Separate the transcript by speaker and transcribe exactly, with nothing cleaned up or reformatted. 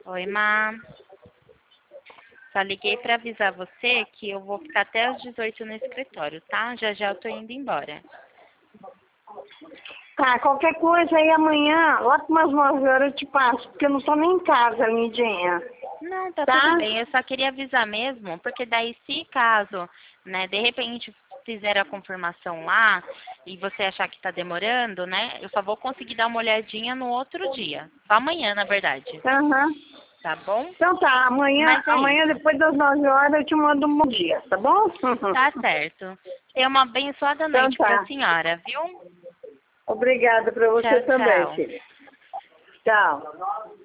Speaker 1: Oi, Má. Só liguei pra avisar você que eu vou ficar até às dezoito no escritório, tá? Já já eu tô indo embora.
Speaker 2: Tá, qualquer coisa aí amanhã, lá para umas nove horas eu te passo, porque eu não tô nem em casa, Lindinha.
Speaker 1: Não, tá,
Speaker 2: Tá?
Speaker 1: tudo bem. Eu só queria avisar mesmo, porque daí se caso, né, de repente fizer a confirmação lá e você achar que tá demorando, né, eu só vou conseguir dar uma olhadinha no outro dia. Só amanhã, na verdade.
Speaker 2: Aham.
Speaker 1: Tá bom?
Speaker 2: Então tá, amanhã,
Speaker 1: Mas é
Speaker 2: amanhã
Speaker 1: isso.
Speaker 2: depois das nove horas eu te mando um bom dia, tá bom?
Speaker 1: Tá certo. Tenha uma abençoada
Speaker 2: Então
Speaker 1: noite pra
Speaker 2: tá.
Speaker 1: senhora, viu?
Speaker 2: Obrigada para você
Speaker 1: Tchau,
Speaker 2: também,
Speaker 1: tchau.
Speaker 2: filha. Tchau.